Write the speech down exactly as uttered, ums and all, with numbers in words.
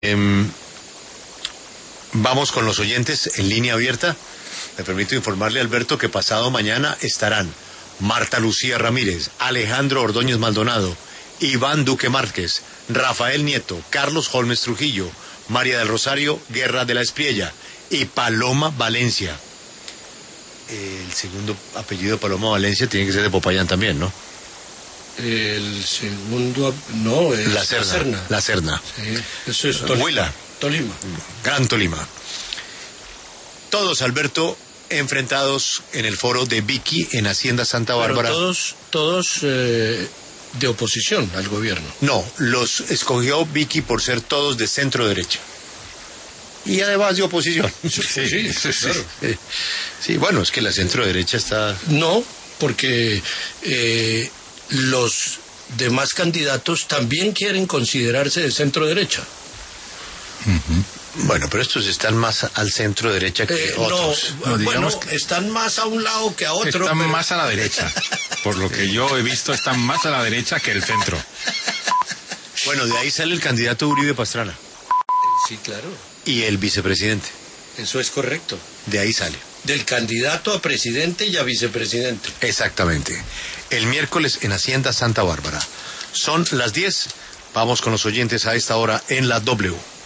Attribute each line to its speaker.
Speaker 1: Eh, vamos con los oyentes en línea abierta. Me permito informarle, Alberto, que pasado mañana estarán Marta Lucía Ramírez, Alejandro Ordóñez Maldonado, Iván Duque Márquez, Rafael Nieto, Carlos Holmes Trujillo, María del Rosario Guerra de la Espriella y Paloma Valencia. El segundo apellido Paloma Valencia tiene que ser de Popayán también, ¿no?
Speaker 2: El segundo, no, es
Speaker 1: La Serna. La Serna. La Serna.
Speaker 2: Sí, eso es Tol
Speaker 1: Huila.
Speaker 2: Tolima.
Speaker 1: Gran Tolima. Todos, Alberto, enfrentados en el foro de Vicky en Hacienda Santa Bárbara.
Speaker 2: Pero todos, todos eh, de oposición al gobierno.
Speaker 1: No, los escogió Vicky por ser todos de centro derecha. Y además de oposición.
Speaker 2: Sí, sí, sí, sí, claro.
Speaker 1: Sí, sí, bueno, es que la centro derecha está...
Speaker 2: No, porque eh, los demás candidatos también quieren considerarse de centro derecha.
Speaker 1: Uh-huh. Bueno, pero estos están más al centro derecha que
Speaker 2: eh,
Speaker 1: otros.
Speaker 2: No,
Speaker 3: No,
Speaker 2: bueno,
Speaker 3: que
Speaker 2: están más a un lado que a otro.
Speaker 3: Están
Speaker 2: pero...
Speaker 3: más a la derecha. Por lo que yo he visto, están más a la derecha que el centro.
Speaker 1: Bueno, de ahí sale el candidato Uribe Pastrana.
Speaker 2: Sí, claro.
Speaker 1: Y el vicepresidente.
Speaker 2: Eso es correcto.
Speaker 1: De ahí sale.
Speaker 2: Del candidato a presidente y a vicepresidente.
Speaker 1: Exactamente. El miércoles en Hacienda Santa Bárbara. Son las diez. Vamos con los oyentes a esta hora en la W.